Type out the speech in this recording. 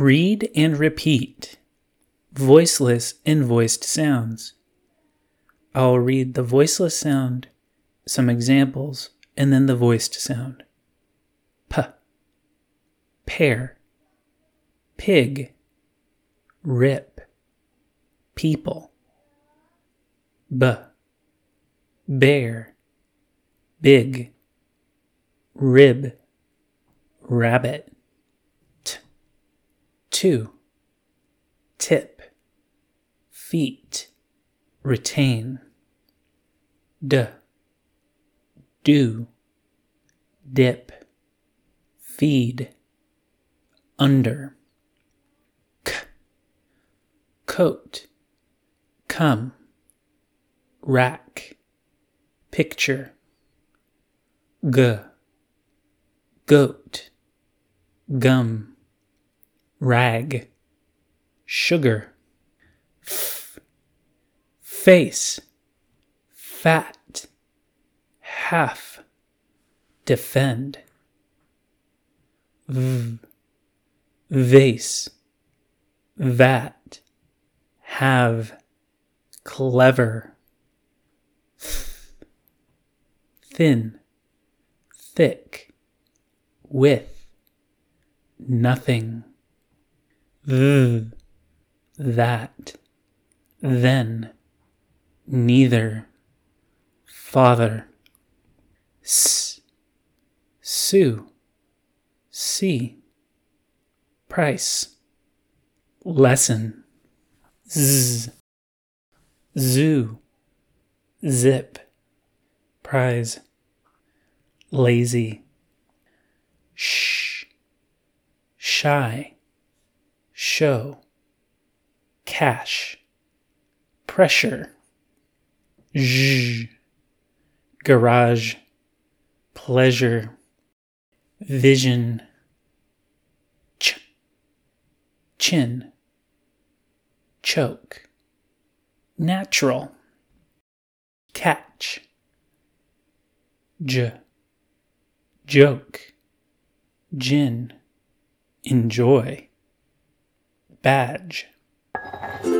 Read and repeat voiceless and voiced sounds. I'll read the voiceless sound, some examples, and then the voiced sound. P, pear, pig, rip, people. B, bear, big, rib, rabbit. T, two, tip, feet, retain. D, do, dip, feed, under. K, coat, come, rack, picture. G, goat, gum, rag, sugar. F, face, fat, half, defend. V, vase, vat, have, clever. Th, thin, thick, with, nothing. That, then, neither, father. Sue, see, price, lesson. Zoo, zip, prize, lazy. Shy, show, cash, pressure. Garage, pleasure, vision. Chin, choke, natural. Catch, joke, gin, enjoy. Badge.